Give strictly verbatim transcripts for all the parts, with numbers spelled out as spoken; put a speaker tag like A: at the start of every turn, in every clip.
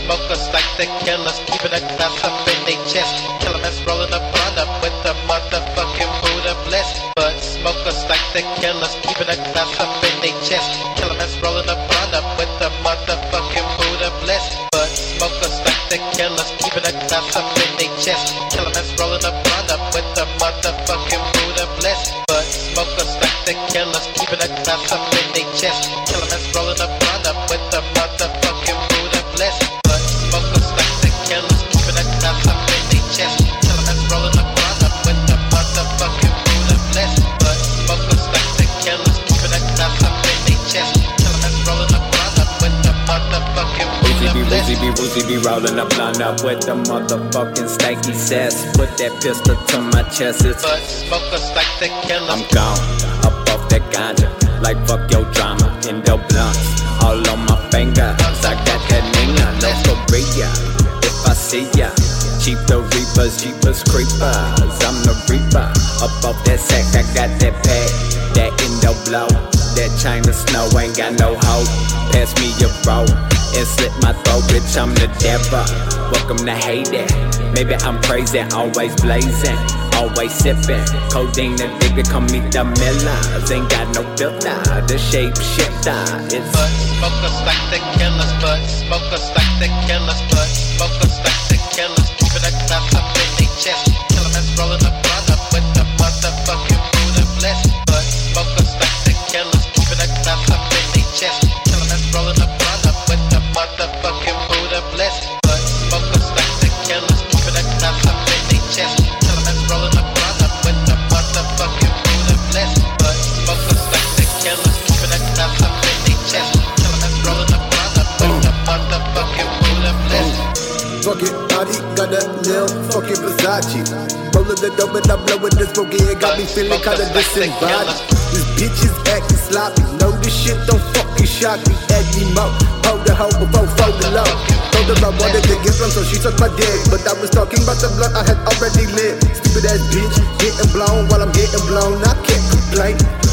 A: smokers like the killers, keeping a glass up in their chest. Kill 'em as rolling up on up with the motherfucking Buddha bless. But smokers like the killers, keeping a glass up in their chest. Kill 'em as rolling up on up with the motherfucking Buddha bless. But smokers like the killers, keeping a glass up in their chest. Kill 'em as rolling up on up with the motherfucking Buddha bless. But smokers like the killers, keeping a glass up in their chest. Kill 'em as rolling up on up with the motherfucking Buddha bless. But smokers like the killers, keeping a glass up in their chest. Kill 'em as rolling up on up with the motherfucking Buddha bless. But smokers like the killers, keeping a glass up in their chest. Kill 'em as rolling up on up with the motherfucking Buddha bless.
B: Uzi be, Uzi be rolling up, line up with the motherfucking stanky sass. Put that pistol to my chest. It's
A: but smokers like the killers.
B: I'm gone, up off that ganja. Like fuck your drama, Indo blunts all on my fingers. I got that nigga, no Korea. If I see ya, cheap the reapers, jeepers creepers. I'm the reaper, up off that sack. I got that pack, that Indo blow. That China snow ain't got no hope. Pass me your roll and slit my throat, bitch. I'm the devil. Welcome to Haiti. Maybe I'm crazy, always blazing. Always sippin', codeine and nigga come meet the Millers. Ain't got no filter, the shape shifter. It's
A: but smokers like the killers, but smokers like the killers, but smokers like the killers, keeping a glass up in their chest. Kill 'em as rolling up on up with the motherfucking Buddha bless. But smokers like the killers, keeping a glass up in their chest. Kill 'em as rolling up on up with the motherfucking Buddha bless. But smokers like the killers, keeping a glass up in their chest. Rolling up, run up with the motherfucking Buddha bless. But smokers like the killers, keeping a glass up in their chest. Kill 'em as rolling up, run up with the motherfucking Buddha bless.
C: Fuck it, body got that little fucking Versace. Rolling the dope and I'm blowing this smoky. It got me feeling kinda disembodied. This bitch is acting sloppy. No, this shit don't fucking shock me anymore. Hold the hoe before folding low. Told her I wanted to get some, so she took my dick. But I was talking about the blunt I had already lit. Stupid ass bitch, getting blown while I'm getting blown. I can't complain.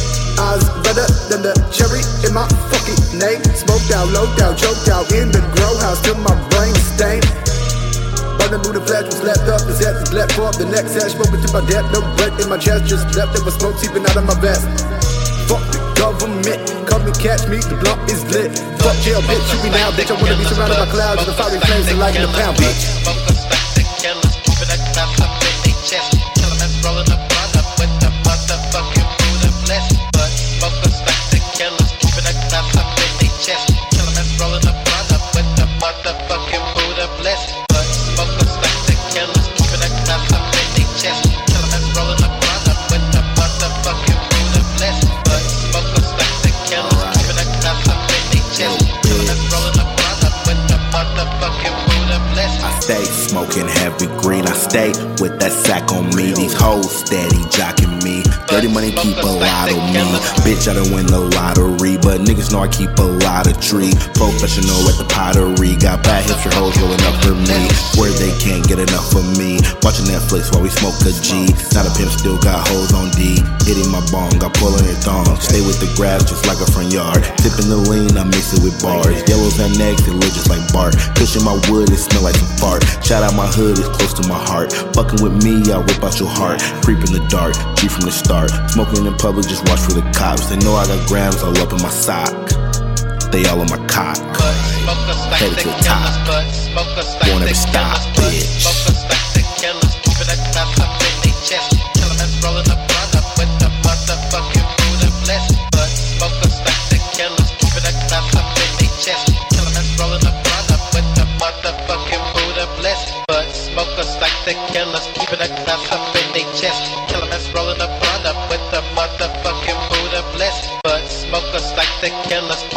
C: I was better than the cherry in my fucking name. Smoked out, loped out, choked out in the grow house till my brain stained. Running through the flash was left up, his head was left for the next hash. Smoking to my death, no breath in my chest. Just left, there was smoke seeping out of my vest. Fuck the government, come and catch me, the blunt is lit. Fuck jail, bitch, shoot me now, bitch. I wanna be surrounded by clouds and the fiery flames and lighting the pound, bitch.
A: Smokers like the killers, keeping a glass up in their chest. Kill 'em as rolling up, run up with the motherfucking Buddha bless. But smokers like the killers, keeping a glass up in their chest. Kill 'em as rolling up, run up with the motherfucking Buddha bless. But smokers like the killers, keeping a glass up in their chest. Kill 'em as rolling up, run up with the motherfucking Buddha bless. But smokers like the killers, keeping a glass up in their chest. Kill 'em as rolling up, run up with the motherfucking Buddha bless.
D: I stay smoking heavy green. I stay with that sack on me. These hoes steady jocking me. Dirty money keep a lot of me. Bitch, I done win the lottery, but niggas know I keep a lot of tree. Professional at the pottery. Got bad hipster hoes rolling up for me. Where they can't get enough of me. Watching Netflix while we smoke a G. Not a pimp, still got hoes on D. Hitting my bong, got pulling her thong. Stay with the grass just like a front yard. Tipping the lean, I mix it with bars. Yellows and eggs, they look just like Bart. Pushing my wood, it smell like some fart. Shout out my hood, it's close to my heart. Fucking with me, I'll rip out your heart. Creep in the dark, G from the start. Smoking in public, just watch for the cops. They know I got grams all up in my sock. They all on my cock. Headed to the top. Won't ever stop, bitch.
A: Smokers like the killers, keeping a glass up in their chest. Kill 'em as rolling up, run up with the motherfucking Buddha bless. But smokers like the killers, keeping a glass up in their chest. Kill 'em as rolling up, run up with the motherfucking Buddha bless. But smokers like the killers, keeping a glass up in their chest. Kill 'em as rolling up, run up with the motherfucking Buddha bless. But smokers like the killers.